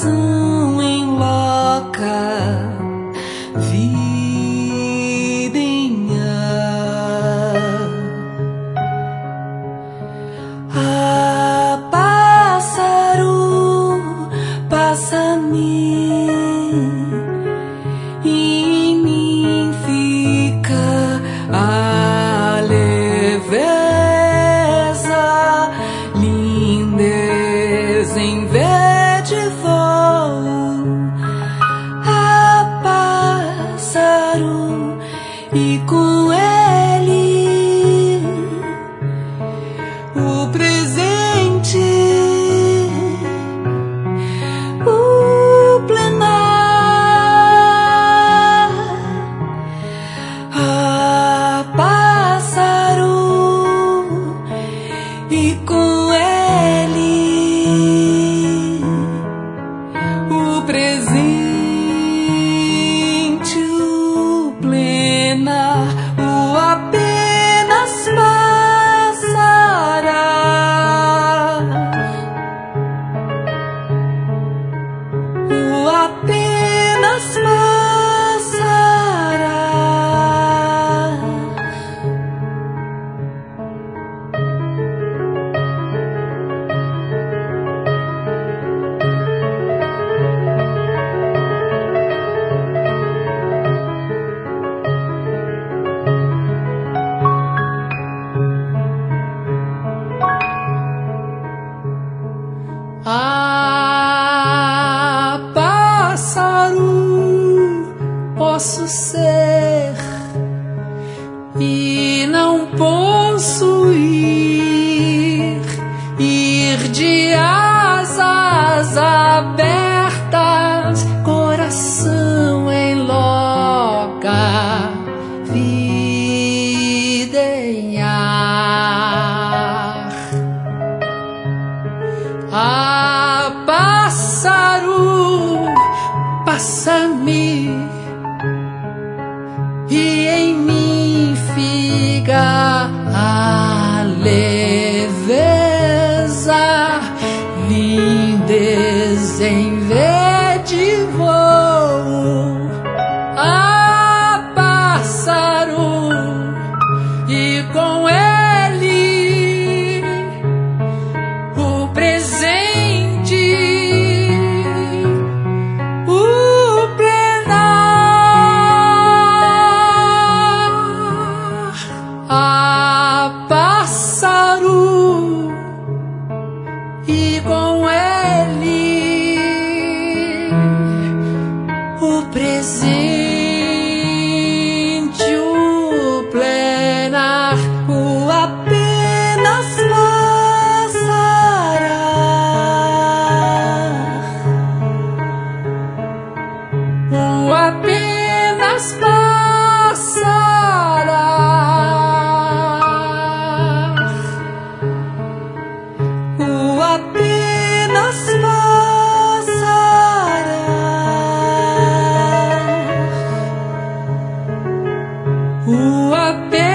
coração enloca, videnha. Ah, pássaro, passa-me, e em mim fica a leveza, lindeza em verde voo. Ah, pássaro, e com ele o presente, o plenar. Ah, pássaro, e com ele o presente, o plenar, o apenas passará. O apenas passará. Ah, pássaro, posso ser e não possuir, ir de asas abertas, coração em loca, videnhar. Ah, pássaro, passa-me, e em mim fica a leveza, lindeza em verde voo. Ah, pássaro, e com ele o presente, o plenar. Ah, pássaro, e com ele o presente, o plenar, o apenas passará. O apenas passará. O apenas passará. O apenas